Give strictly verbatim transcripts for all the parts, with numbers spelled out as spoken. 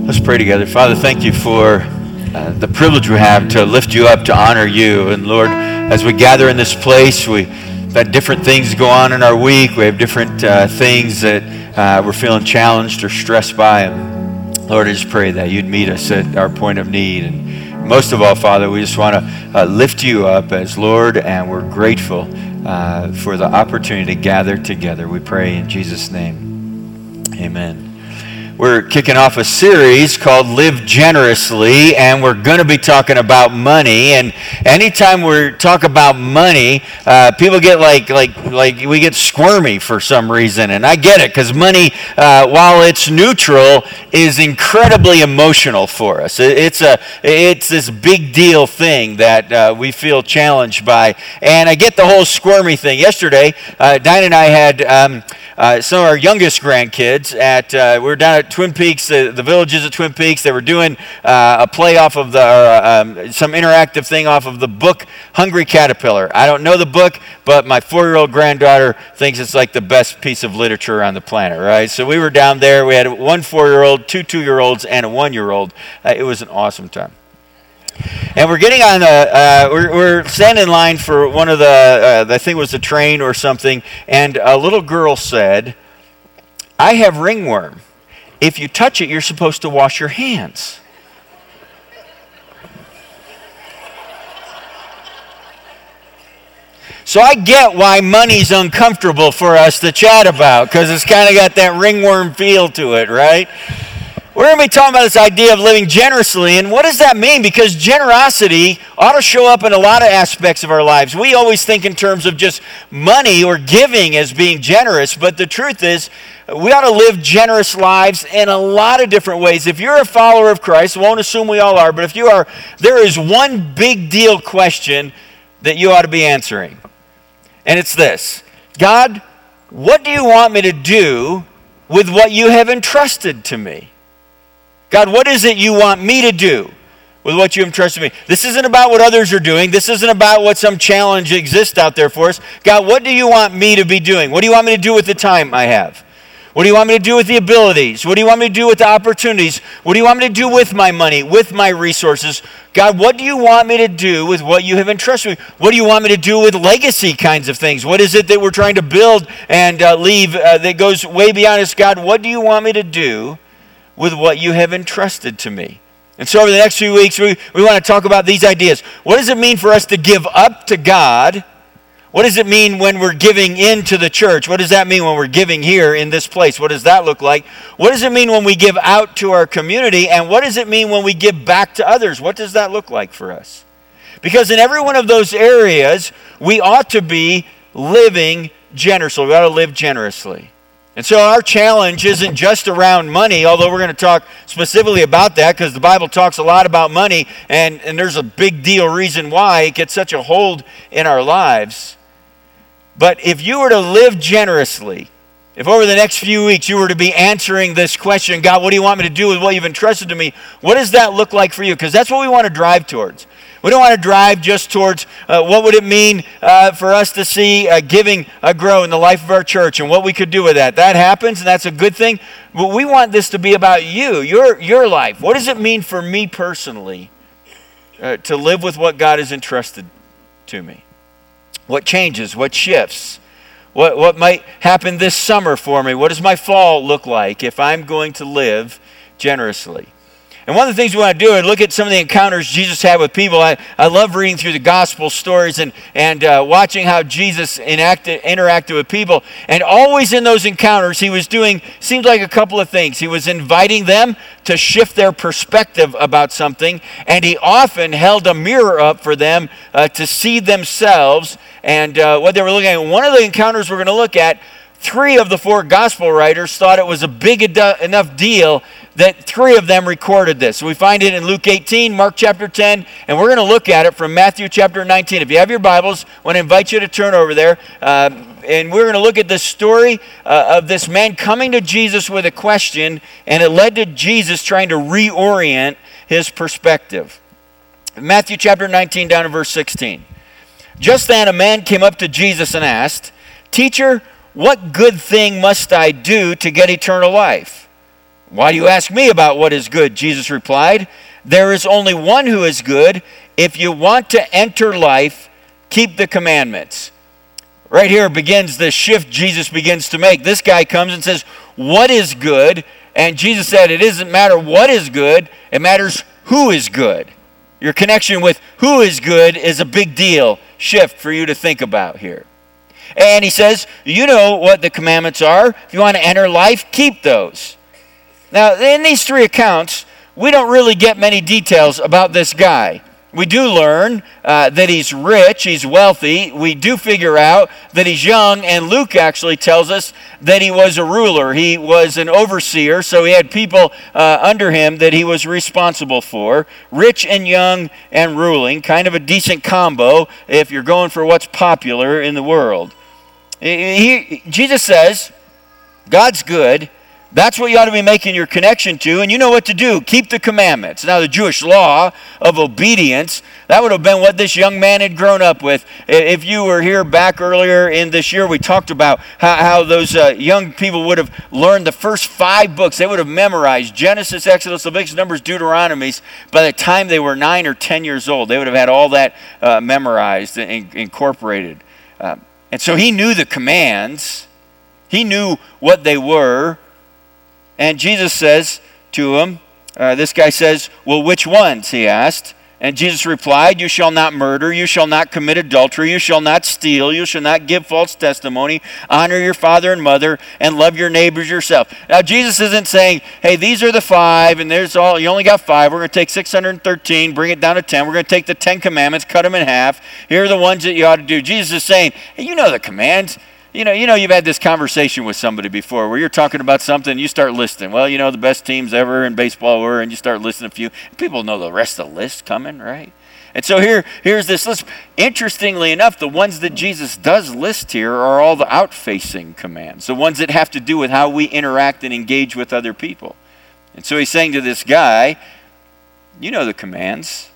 Let's pray together. Father, thank you for uh, the privilege we have to lift you up, to honor you. And Lord, as we gather in this place, we've had different things go on in our week. We have different uh, things that uh, we're feeling challenged or stressed by. And Lord, I just pray that you'd meet us at our point of need. And most of all, Father, we just want to uh, lift you up as Lord, and we're grateful uh, for the opportunity to gather together. We pray in Jesus' name. Amen. We're kicking off a series called Live Generously, and we're going to be talking about money. And anytime we talk about money, uh, people get like like like we get squirmy for some reason, and I get it, because money, uh, while it's neutral, is incredibly emotional for us. It, it's a it's this big deal thing that uh, we feel challenged by, and I get the whole squirmy thing. Yesterday, uh, Diane and I had um, uh, some of our youngest grandkids at uh, we were down at Twin Peaks, uh, the villages of Twin Peaks. They were doing uh, a play off of the, uh, um, some interactive thing off of the book Hungry Caterpillar. I don't know the book, but my four-year-old granddaughter thinks it's like the best piece of literature on the planet, right? So we were down there. We had one four-year-old, two two-year-olds, and a one-year-old. Uh, it was an awesome time. And we're getting on a, uh, we're, we're standing in line for one of the, uh, I think it was the train or something, and a little girl said, "I have ringworm. If you touch it, you're supposed to wash your hands." So I get why money's uncomfortable for us to chat about, because it's kind of got that ringworm feel to it, right? We're going to be talking about this idea of living generously, and what does that mean? Because generosity ought to show up in a lot of aspects of our lives. We always think in terms of just money or giving as being generous, but the truth is, we ought to live generous lives in a lot of different ways. If you're a follower of Christ, I won't assume we all are, but if you are, there is one big deal question that you ought to be answering. And it's this: God, what do you want me to do with what you have entrusted to me? God, what is it you want me to do with what you have entrusted me? This isn't about what others are doing. This isn't about what some challenge exists out there for us. God, what do you want me to be doing? What do you want me to do with the time I have? What do you want me to do with the abilities? What do you want me to do with the opportunities? What do you want me to do with my money, with my resources? God, what do you want me to do with what you have entrusted me? What do you want me to do with legacy kinds of things? What is it that we're trying to build and uh, leave uh, that goes way beyond us? God, what do you want me to do with what you have entrusted to me? And so over the next few weeks, we, we want to talk about these ideas. What does it mean for us to give up to God? What does it mean when we're giving into the church? What does that mean when we're giving here in this place? What does that look like? What does it mean when we give out to our community? And what does it mean when we give back to others? What does that look like for us? Because in every one of those areas, we ought to be living generously. We ought to live generously. And so our challenge isn't just around money, although we're going to talk specifically about that because the Bible talks a lot about money, and, and there's a big deal reason why it gets such a hold in our lives. But if you were to live generously, if over the next few weeks you were to be answering this question, God, what do you want me to do with what you've entrusted to me? What does that look like for you? Because that's what we want to drive towards. We don't want to drive just towards uh, what would it mean uh, for us to see uh, giving uh, grow in the life of our church and what we could do with that. That happens, and that's a good thing. But we want this to be about you, your, your life. What does it mean for me personally uh, to live with what God has entrusted to me? What changes? What shifts? What, what might happen this summer for me? What does my fall look like if I'm going to live generously? And one of the things we want to do is look at some of the encounters Jesus had with people. I, I love reading through the gospel stories and, and uh, watching how Jesus enacted, interacted with people. And always in those encounters, he was doing, seems like a couple of things. He was inviting them to shift their perspective about something. And he often held a mirror up for them uh, to see themselves and uh, what they were looking at. One of the encounters we're going to look at, three of the four gospel writers thought it was a big enough deal that three of them recorded this. So we find it in Luke eighteen, Mark chapter ten, and we're going to look at it from Matthew chapter nineteen. If you have your Bibles, I want to invite you to turn over there. Uh, and we're going to look at the story uh, of this man coming to Jesus with a question, and it led to Jesus trying to reorient his perspective. Matthew chapter nineteen, down to verse sixteen. Just then a man came up to Jesus and asked, "Teacher, what good thing must I do to get eternal life?" "Why do you ask me about what is good?" Jesus replied. "There is only one who is good. If you want to enter life, keep the commandments." Right here begins the shift Jesus begins to make. This guy comes and says, "What is good?" And Jesus said, it doesn't matter what is good, it matters who is good. Your connection with who is good is a big deal shift for you to think about here. And he says, you know what the commandments are. If you want to enter life, keep those. Now, in these three accounts, we don't really get many details about this guy. We do learn uh, that he's rich, he's wealthy. We do figure out that he's young, and Luke actually tells us that he was a ruler. He was an overseer, so he had people uh, under him that he was responsible for. Rich and young and ruling, kind of a decent combo if you're going for what's popular in the world. He, Jesus says, God's good. That's what you ought to be making your connection to, and you know what to do. Keep the commandments. Now, the Jewish law of obedience, that would have been what this young man had grown up with. If you were here back earlier in this year, we talked about how, how those uh, young people would have learned the first five books. They would have memorized Genesis, Exodus, Leviticus, Numbers, Deuteronomy. By the time they were nine or ten years old, they would have had all that uh, memorized and incorporated. Um, and so he knew the commands. He knew what they were. And Jesus says to him, uh, this guy says, well, which ones, he asked. And Jesus replied, you shall not murder, you shall not commit adultery, you shall not steal, you shall not give false testimony, honor your father and mother, and love your neighbors yourself. Now, Jesus isn't saying, hey, these are the five, and there's all, you only got five. We're going to take six hundred thirteen, bring it down to ten. We're going to take the Ten Commandments, cut them in half. Here are the ones that you ought to do. Jesus is saying, hey, you know the commands. You know, you know, you've had this conversation with somebody before where you're talking about something and you start listing. Well, you know, the best teams ever in baseball were, and you start listing a few. People know the rest of the list coming, right? And so here, here's this list. Interestingly enough, the ones that Jesus does list here are all the out-facing commands, the ones that have to do with how we interact and engage with other people. And so he's saying to this guy, you know the commands.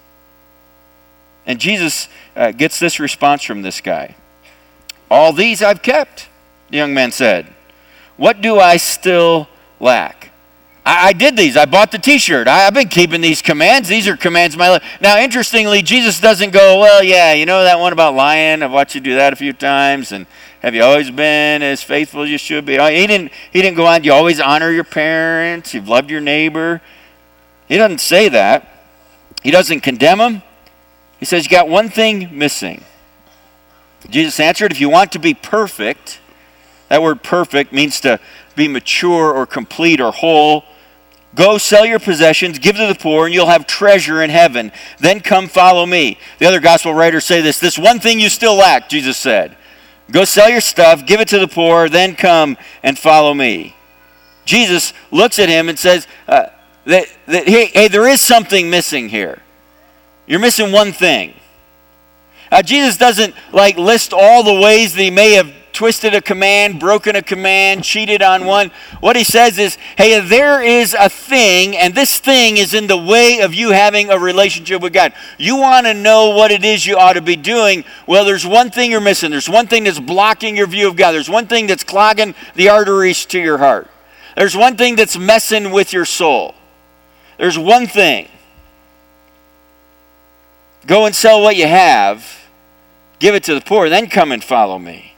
And Jesus uh, gets this response from this guy. All these I've kept, the young man said. What do I still lack? I, I did these. I bought the t-shirt. I, I've been keeping these commands. These are commands of my life. Now, interestingly, Jesus doesn't go, well, yeah, you know that one about lying? I've watched you do that a few times. And have you always been as faithful as you should be? He didn't, he didn't go on, you always honor your parents. You've loved your neighbor. He doesn't say that. He doesn't condemn him. He says, you got one thing missing. Jesus answered, if you want to be perfect, that word perfect means to be mature or complete or whole. Go sell your possessions, give to the poor, and you'll have treasure in heaven. Then come follow me. The other gospel writers say this, this one thing you still lack, Jesus said. Go sell your stuff, give it to the poor, then come and follow me. Jesus looks at him and says, uh, that, that, hey, hey, there is something missing here. You're missing one thing. Now, Jesus doesn't like list all the ways that he may have twisted a command, broken a command, cheated on one. What he says is, hey, there is a thing, and this thing is in the way of you having a relationship with God. You want to know what it is you ought to be doing. Well, there's one thing you're missing. There's one thing that's blocking your view of God. There's one thing that's clogging the arteries to your heart. There's one thing that's messing with your soul. There's one thing. Go and sell what you have. Give it to the poor, then come and follow me.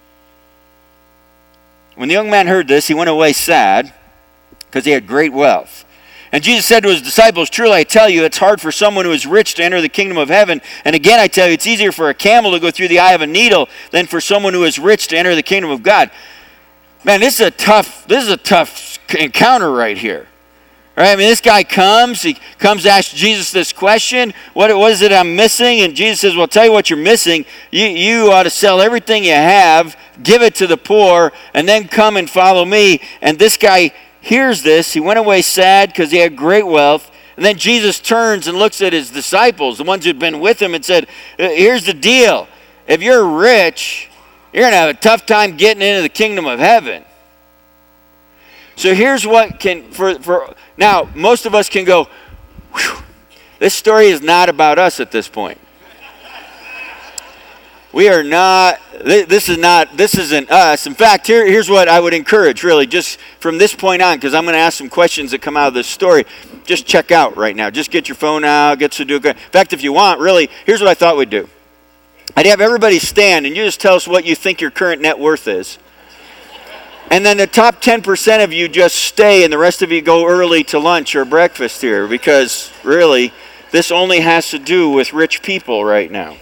When the young man heard this, he went away sad because he had great wealth. And Jesus said to his disciples, truly I tell you, it's hard for someone who is rich to enter the kingdom of heaven. And again I tell you, it's easier for a camel to go through the eye of a needle than for someone who is rich to enter the kingdom of God. Man, this is a tough, this is a tough encounter right here. Right? I mean, this guy comes, he comes to ask Jesus this question, what, what is it I'm missing? And Jesus says, well, I'll tell you what you're missing. You, you ought to sell everything you have, give it to the poor, and then come and follow me. And this guy hears this. He went away sad because he had great wealth. And then Jesus turns and looks at his disciples, the ones who'd been with him, and said, here's the deal. If you're rich, you're going to have a tough time getting into the kingdom of heaven. So here's what can, for, for now, most of us can go, whew, this story is not about us at this point. We are not, this is not, this isn't us. In fact, here, here's what I would encourage, really, just from this point on, because I'm going to ask some questions that come out of this story. Just check out right now. Just get your phone out, get Sudoku. In fact, if you want, really, here's what I thought we'd do. I'd have everybody stand, and you just tell us what you think your current net worth is. And then the top ten percent of you just stay, and the rest of you go early to lunch or breakfast here, because really, this only has to do with rich people right now.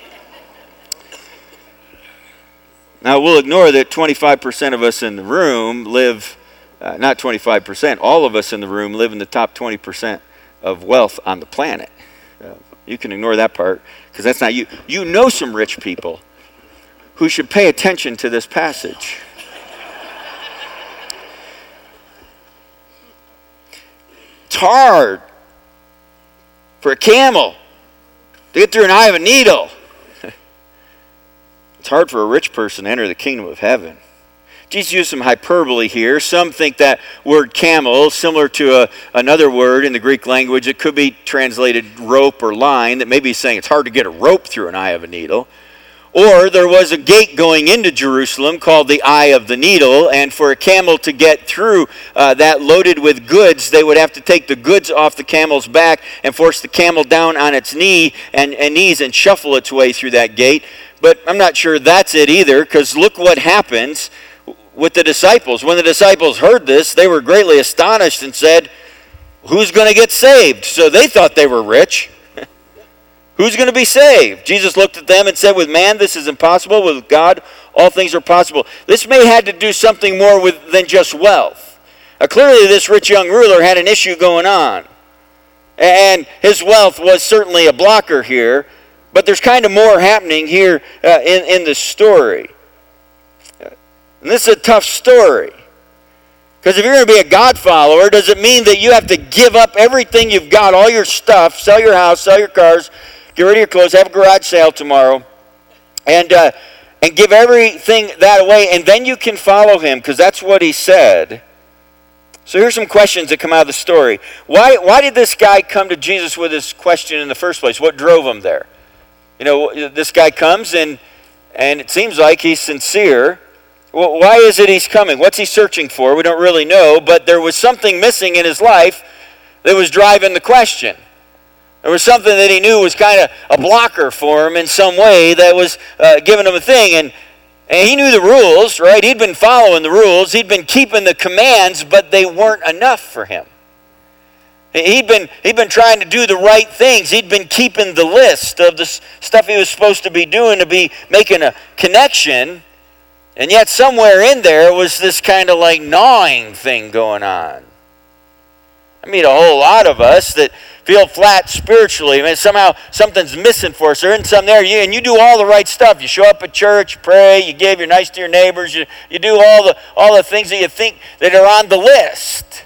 Now, we'll ignore that twenty-five percent of us in the room live, uh, not twenty-five percent, all of us in the room live in the top twenty percent of wealth on the planet. Uh, you can ignore that part, because that's not you. You know some rich people who should pay attention to this passage. It's hard for a camel to get through an eye of a needle. It's hard for a rich person to enter the kingdom of heaven. Jesus used some hyperbole here. Some think that word camel, similar to a, another word in the Greek language, it could be translated rope or line, that maybe he's saying it's hard to get a rope through an eye of a needle. Or there was a gate going into Jerusalem called the Eye of the Needle, and for a camel to get through uh, that loaded with goods, they would have to take the goods off the camel's back and force the camel down on its knee and, and knees and shuffle its way through that gate. But I'm not sure that's it either, because look what happens with the disciples. When the disciples heard this, they were greatly astonished and said, "Who's going to get saved?" So they thought they were rich. Who's going to be saved? Jesus looked at them and said, "With man this is impossible, with God all things are possible." This may have had to do something more with than just wealth. Uh, clearly this rich young ruler had an issue going on. And his wealth was certainly a blocker here. But there's kind of more happening here uh, in, in the story. And this is a tough story. Because if you're going to be a God follower, does it mean that you have to give up everything you've got, all your stuff, sell your house, sell your cars, get rid of your clothes, have a garage sale tomorrow, and uh, and give everything that away, and then you can follow him? Because that's what he said. So here's some questions that come out of the story. Why, why did this guy come to Jesus with this question in the first place? What drove him there? You know, this guy comes and and it seems like he's sincere. Well, why is it he's coming? What's he searching for? We don't really know, but there was something missing in his life that was driving the question. There was something that he knew was kind of a blocker for him in some way that was uh, giving him a thing. And, and he knew the rules, right? He'd been following the rules. He'd been keeping the commands, but they weren't enough for him. He'd been, he'd been trying to do the right things. He'd been keeping the list of the stuff he was supposed to be doing to be making a connection. And yet somewhere in there was this kind of like gnawing thing going on. I meet a whole lot of us that feel flat spiritually. I mean, somehow something's missing for us. There isn't something there. You, and you do all the right stuff. You show up at church, you pray, you give, you're nice to your neighbors. You, you do all the, all the things that you think that are on the list.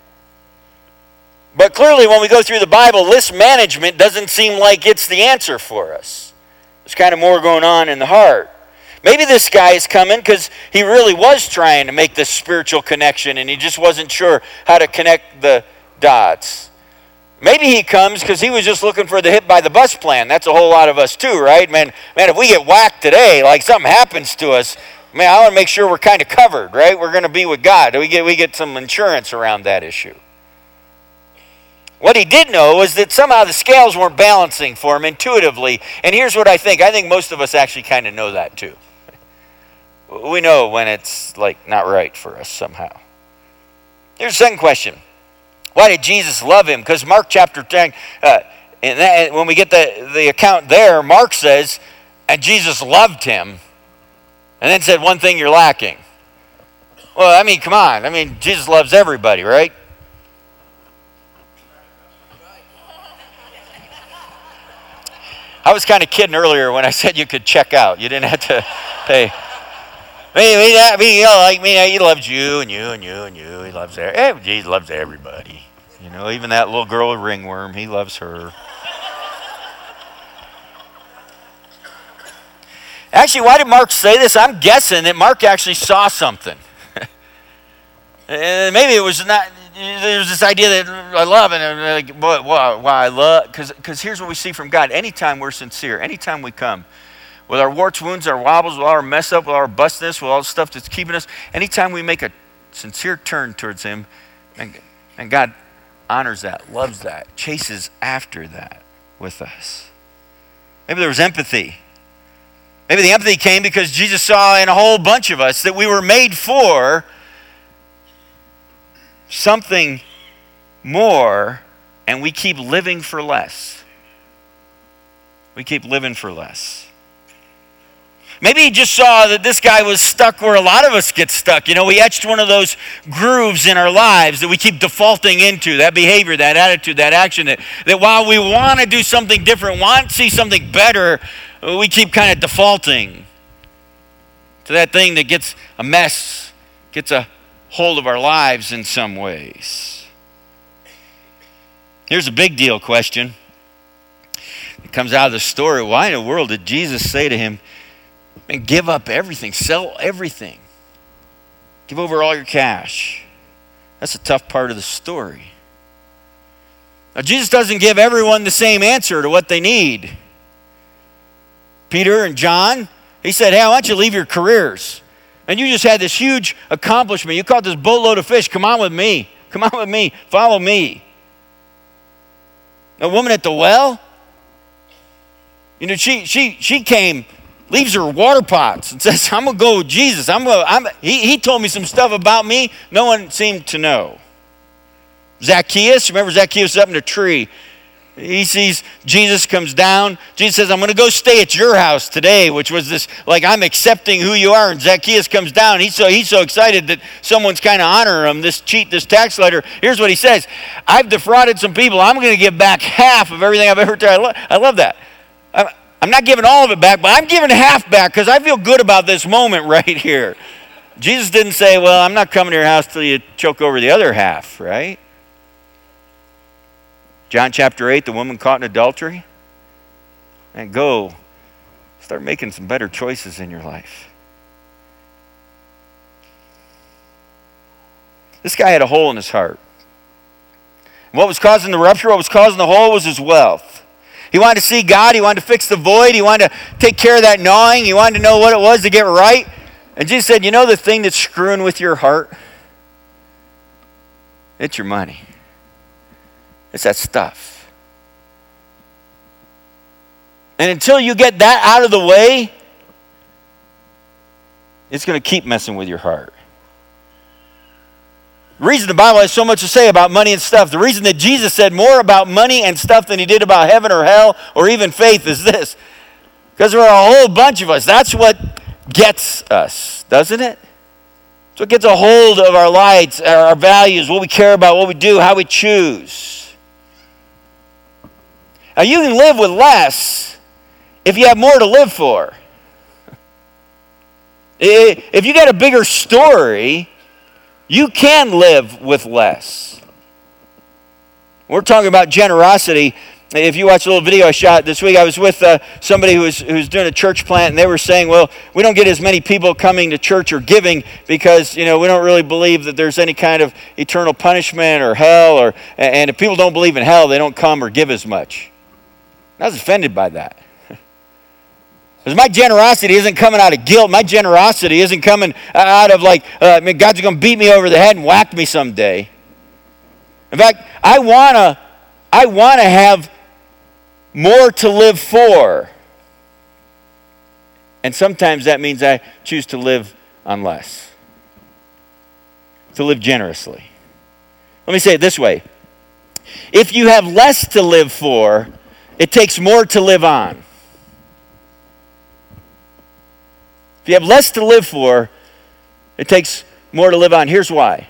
But clearly when we go through the Bible, list management doesn't seem like it's the answer for us. There's kind of more going on in the heart. Maybe this guy is coming because he really was trying to make this spiritual connection and he just wasn't sure how to connect the dots. Maybe he comes because he was just looking for the hit by the bus plan. That's a whole lot of us too, right? Man, man, if we get whacked today, like something happens to us, man, I want to make sure we're kind of covered, right? We're going to be with God. We get, we get some insurance around that issue. What he did know was that somehow the scales weren't balancing for him intuitively. And here's what I think. I think most of us actually kind of know that too. We know when it's like not right for us somehow. Here's the second question. Why did Jesus love him? Because Mark chapter ten, uh, and that, when we get the, the account there, Mark says, and Jesus loved him, and then said, one thing you're lacking. Well, I mean, come on. I mean, Jesus loves everybody, right? I was kind of kidding earlier when I said you could check out. You didn't have to pay. I mean, I mean, you know, like me, he loves you and you and you and you. He loves every, he loves everybody. You know, even that little girl with ringworm, he loves her. Actually, why did Mark say this? I'm guessing that Mark actually saw something. And maybe it was not. There's this idea that I love and like, why, why I love, because because here's what we see from God. Anytime we're sincere, anytime we come, with our warts, wounds, our wobbles, with all our mess up, with all our bustedness, with all the stuff that's keeping us, anytime we make a sincere turn towards him, and, and God honors that, loves that, chases after that with us. Maybe there was empathy. Maybe the empathy came because Jesus saw in a whole bunch of us that we were made for something more, and we keep living for less. We keep living for less. Maybe he just saw that this guy was stuck where a lot of us get stuck. You know, we etched one of those grooves in our lives that we keep defaulting into, that behavior, that attitude, that action, that, that while we want to do something different, want to see something better, we keep kind of defaulting to that thing that gets a mess, gets a hold of our lives in some ways. Here's a big deal question. It comes out of the story. Why in the world did Jesus say to him, and give up everything, sell everything, give over all your cash? That's a tough part of the story. Now, Jesus doesn't give everyone the same answer to what they need. Peter and John, he said, hey, I want you to leave your careers. And you just had this huge accomplishment. You caught this boatload of fish. Come on with me. Come on with me. Follow me. A woman at the well, you know, she she she came, leaves her water pots and says, I'm going to go with Jesus. I'm gonna, I'm, he, he told me some stuff about me no one seemed to know. Zacchaeus, remember Zacchaeus was up in a tree. He sees Jesus comes down. Jesus says, I'm going to go stay at your house today, which was this, like, I'm accepting who you are. And Zacchaeus comes down. He's so, he's so excited that someone's kind of honoring him, this cheat, this tax collector. Here's what he says. I've defrauded some people. I'm going to give back half of everything I've ever done. I, lo- I love that. I'm, I'm not giving all of it back, but I'm giving half back because I feel good about this moment right here. Jesus didn't say, well, I'm not coming to your house till you choke over the other half, right? John chapter eight, the woman caught in adultery. And go, start making some better choices in your life. This guy had a hole in his heart. And what was causing the rupture, what was causing the hole was his wealth. He wanted to see God. He wanted to fix the void. He wanted to take care of that gnawing. He wanted to know what it was to get right. And Jesus said, you know the thing that's screwing with your heart? It's your money. It's that stuff. And until you get that out of the way, it's going to keep messing with your heart. The reason the Bible has so much to say about money and stuff, the reason that Jesus said more about money and stuff than he did about heaven or hell or even faith is this. Because there are a whole bunch of us. That's what gets us, doesn't it? It's what gets a hold of our lives, our values, what we care about, what we do, how we choose. Now, you can live with less if you have more to live for. If you got a bigger story, you can live with less. We're talking about generosity. If you watch a little video I shot this week, I was with uh, somebody who was, who was doing a church plant, and they were saying, well, we don't get as many people coming to church or giving because, you know, we don't really believe that there's any kind of eternal punishment or hell, or and if people don't believe in hell, they don't come or give as much. I was offended by that. Because my generosity isn't coming out of guilt. My generosity isn't coming out of like, uh, I mean, God's going to beat me over the head and whack me someday. In fact, I want to I want to have more to live for. And sometimes that means I choose to live on less. To live generously. Let me say it this way. If you have less to live for, it takes more to live on. If you have less to live for, it takes more to live on. Here's why.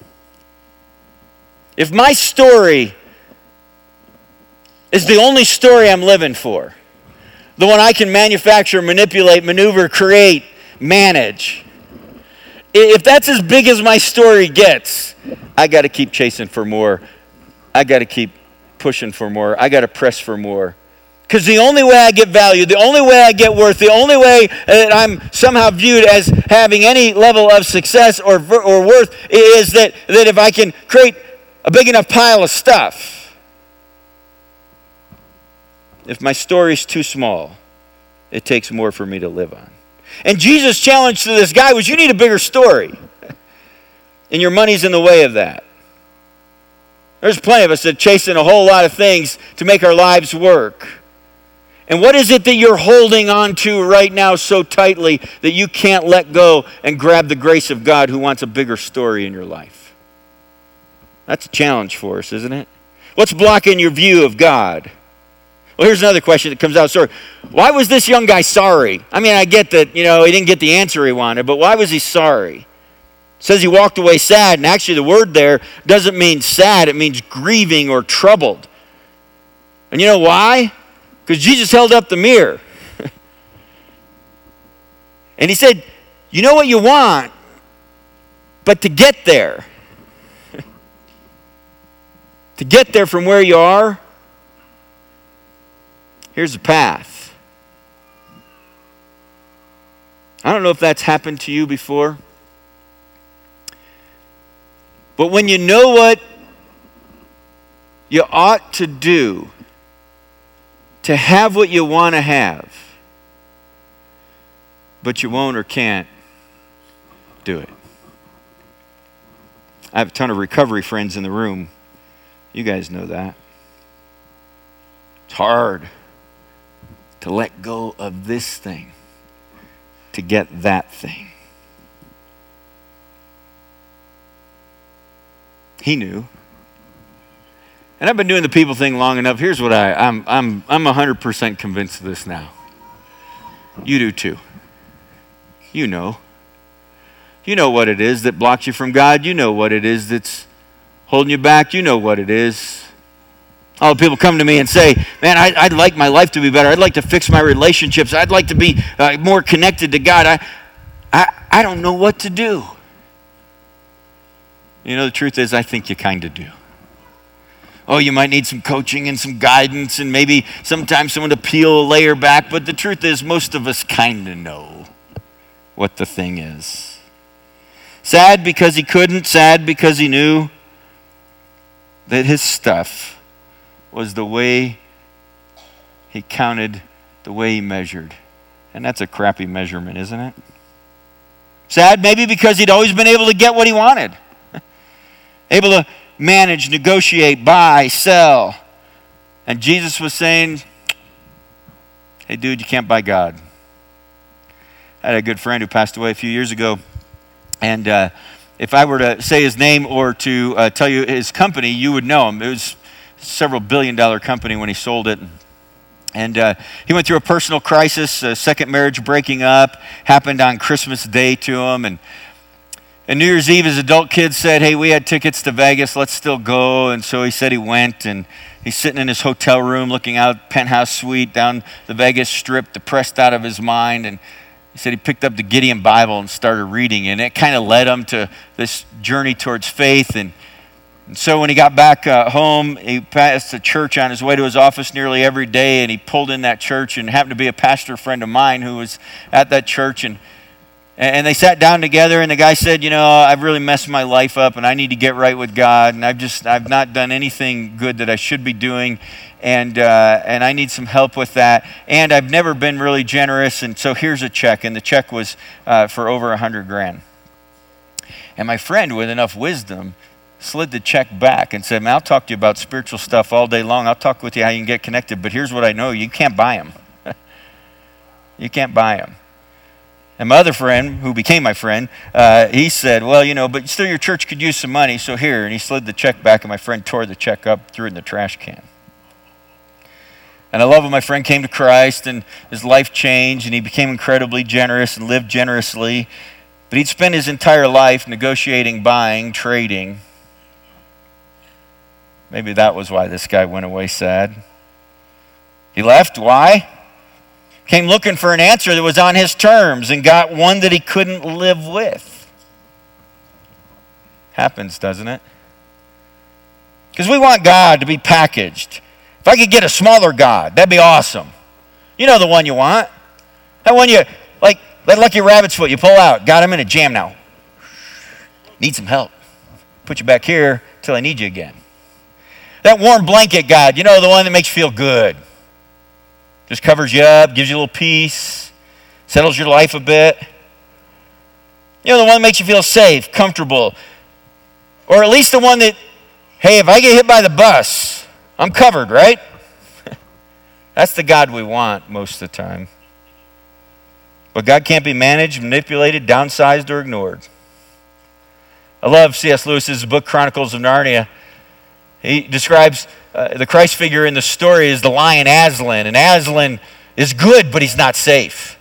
If my story is the only story I'm living for, the one I can manufacture, manipulate, maneuver, create, manage, if that's as big as my story gets, I got to keep chasing for more. I got to keep pushing for more. I got to press for more. Because the only way I get value, the only way I get worth, the only way that I'm somehow viewed as having any level of success or, or worth is that, that if I can create a big enough pile of stuff. If my story's too small, It takes more for me to live on. And Jesus' challenge to this guy was, you need a bigger story. And your money's in the way of that. There's plenty of us that are chasing a whole lot of things to make our lives work. And what is it that you're holding on to right now so tightly that you can't let go and grab the grace of God who wants a bigger story in your life? That's a challenge for us, isn't it? What's blocking your view of God? Well, here's another question that comes out. Sorry, why was this young guy sorry? I mean, I get that, you know, he didn't get the answer he wanted, but why was he sorry? It says he walked away sad, and actually the word there doesn't mean sad, it means grieving or troubled. And you know why? Because Jesus held up the mirror. And he said, you know what you want, but to get there, to get there from where you are, here's the path. I don't know if that's happened to you before. But when you know what you ought to do to have what you want to have, but you won't or can't do it. I have a ton of recovery friends in the room. You guys know that. It's hard to let go of this thing to get that thing. He knew. And I've been doing the people thing long enough. Here's what I, I'm I'm I'm one hundred percent convinced of this now. You do too. You know. You know what it is that blocks you from God. You know what it is that's holding you back. You know what it is. All the people come to me and say, man, I, I'd like my life to be better. I'd like to fix my relationships. I'd like to be uh, more connected to God. I, I, I don't know what to do. You know, the truth is, I think you kind of do. Oh, you might need some coaching and some guidance and maybe sometimes someone to peel a layer back. But the truth is, most of us kind of know what the thing is. Sad because he couldn't. Sad because he knew that his stuff was the way he counted, the way he measured. And that's a crappy measurement, isn't it? Sad maybe because he'd always been able to get what he wanted. Able to manage, negotiate, buy, sell. And Jesus was saying, hey dude, you can't buy God. I had a good friend who passed away a few years ago. And uh, if I were to say his name or to uh, tell you his company, you would know him. It was a several billion dollar company when he sold it. And uh, he went through a personal crisis, a second marriage breaking up, happened on Christmas Day to him. And And New Year's Eve, his adult kids said, hey, we had tickets to Vegas, let's still go. And so he said he went, and he's sitting in his hotel room looking out, penthouse suite down the Vegas Strip, depressed out of his mind. And he said he picked up the Gideon Bible and started reading, and it kind of led him to this journey towards faith. And, and so when he got back uh, home, he passed a church on his way to his office nearly every day, and he pulled in that church, and happened to be a pastor friend of mine who was at that church. And And they sat down together, and the guy said, you know, I've really messed my life up, and I need to get right with God, and I've just, I've not done anything good that I should be doing, and uh, and I need some help with that, and I've never been really generous, and so here's a check, and the check was uh, for over a hundred grand. And my friend, with enough wisdom, slid the check back and said, man, I'll talk to you about spiritual stuff all day long. I'll talk with you how you can get connected, but here's what I know, you can't buy them. You can't buy them. And my other friend, who became my friend, uh, he said, well, you know, but still your church could use some money, so here. And he slid the check back, and my friend tore the check up, threw it in the trash can. And I love when my friend came to Christ, and his life changed, and he became incredibly generous and lived generously. But he'd spent his entire life negotiating, buying, trading. Maybe that was why this guy went away sad. He left. Why? Came looking for an answer that was on his terms and got one that he couldn't live with. Happens, doesn't it? Because we want God to be packaged. If I could get a smaller God, that'd be awesome. You know the one you want. That one you, like, that lucky rabbit's foot you pull out. Got him in a jam now. Need some help. Put you back here till I need you again. That warm blanket God, you know, the one that makes you feel good. Just covers you up, gives you a little peace, settles your life a bit. You know, the one that makes you feel safe, comfortable. Or at least the one that, hey, if I get hit by the bus, I'm covered, right? That's the God we want most of the time. But God can't be managed, manipulated, downsized, or ignored. I love C S Lewis's book, Chronicles of Narnia. He describes uh, the Christ figure in the story as the lion Aslan. And Aslan is good, but he's not safe.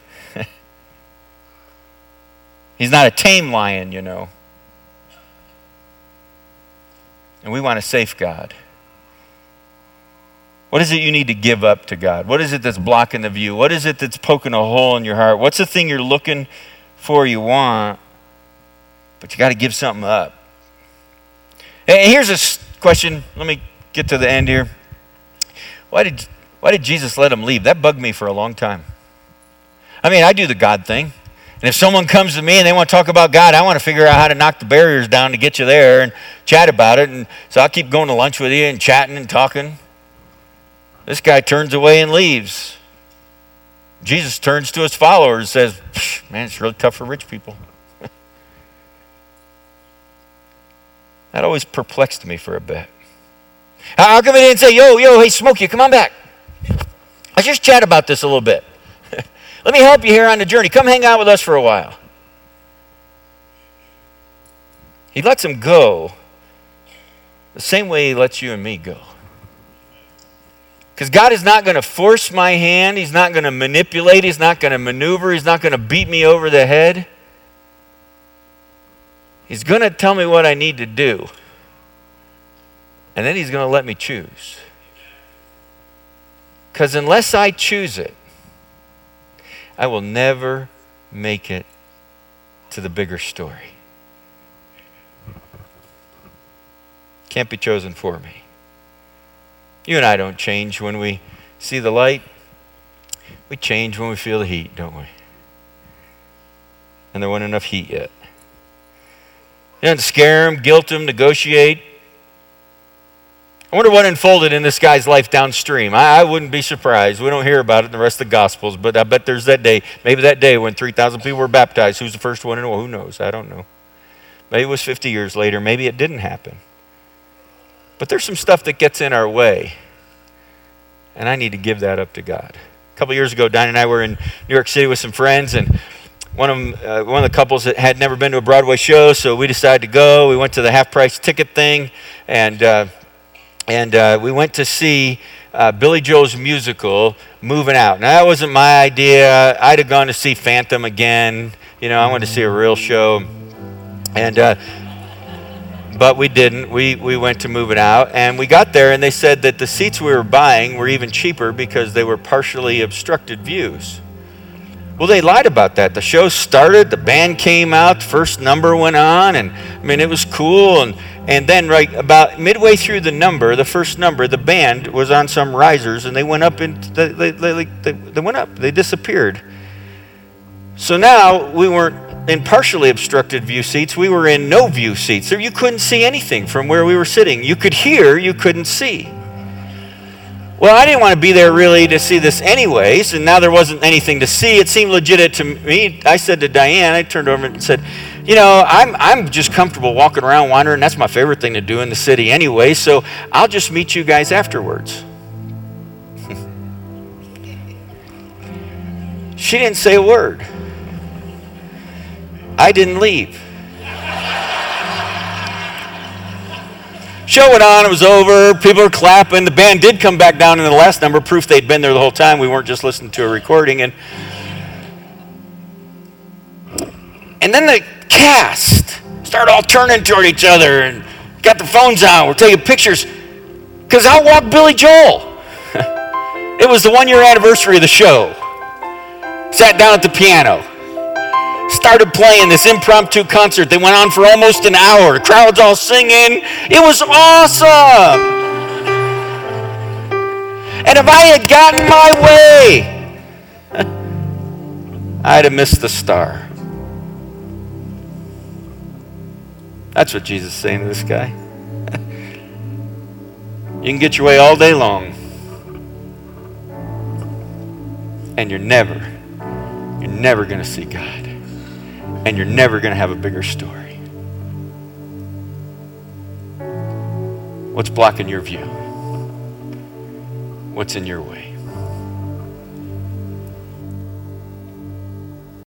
He's not a tame lion, you know. And we want a safe God. What is it you need to give up to God? What is it that's blocking the view? What is it that's poking a hole in your heart? What's the thing you're looking for, you want, but you got to give something up? And here's a question. Let me get to the end here. Why did, why did Jesus let him leave? That bugged me for a long time. I mean, I do the God thing. And if someone comes to me and they want to talk about God, I want to figure out how to knock the barriers down to get you there and chat about it. And so I'll keep going to lunch with you and chatting and talking. This guy turns away and leaves. Jesus turns to his followers and says, man, it's really tough for rich people. That always perplexed me for a bit. How come he didn't say, yo, yo, hey, Smokey, come on back. Let's just chat about this a little bit. Let me help you here on the journey. Come hang out with us for a while. He lets him go the same way he lets you and me go. Because God is not going to force my hand. He's not going to manipulate. He's not going to maneuver. He's not going to beat me over the head. He's going to tell me what I need to do. And then he's going to let me choose. Because unless I choose it, I will never make it to the bigger story. Can't be chosen for me. You and I don't change when we see the light. We change when we feel the heat, don't we? And there wasn't enough heat yet. You don't scare him, guilt him, negotiate. I wonder what unfolded in this guy's life downstream. I, I wouldn't be surprised. We don't hear about it in the rest of the Gospels, but I bet there's that day, maybe that day when three thousand people were baptized. Who's the first one? Well, who knows? I don't know. Maybe it was fifty years later. Maybe it didn't happen. But there's some stuff that gets in our way, and I need to give that up to God. A couple years ago, Diane and I were in New York City with some friends, and one of them, uh, one of the couples that had never been to a Broadway show, so we decided to go. We went to the half-price ticket thing, and uh, and uh, we went to see uh, Billy Joel's musical, Moving Out. Now, that wasn't my idea. I'd have gone to see Phantom again. You know, I wanted to see a real show, and uh, but we didn't. We we went to Moving Out, and we got there, and they said that the seats we were buying were even cheaper because they were partially obstructed views. Well, they lied about that. The show started, the band came out, the first number went on, and I mean, it was cool. And, and then right about midway through the number, the first number, the band was on some risers, and they went up, and they, they, they, they, they went up, they disappeared. So now we weren't in partially obstructed view seats, we were in no view seats. So you couldn't see anything from where we were sitting. You could hear, you couldn't see. Well, I didn't want to be there really to see this anyways, and now there wasn't anything to see. It seemed legitimate to me. I said to Diane, I turned over and said, you know, I'm I'm just comfortable walking around, wandering. That's my favorite thing to do in the city anyway, so I'll just meet you guys afterwards. She didn't say a word. I didn't leave. Show went on, it was over, people were clapping. The band did come back down in the last number, proof they'd been there the whole time. We weren't just listening to a recording. And, and then the cast started all turning toward each other and got their phones out. We're taking pictures because out walked Billy Joel. It was the one year anniversary of the show. Sat down at the piano. Started playing this impromptu concert that went on for almost an hour. The crowd's all singing. It was awesome. And if I had gotten my way, I'd have missed the star. That's what Jesus is saying to this guy. You can get your way all day long. and you're never, you're never going to see God. And you're never going to have a bigger story. What's blocking your view? What's in your way?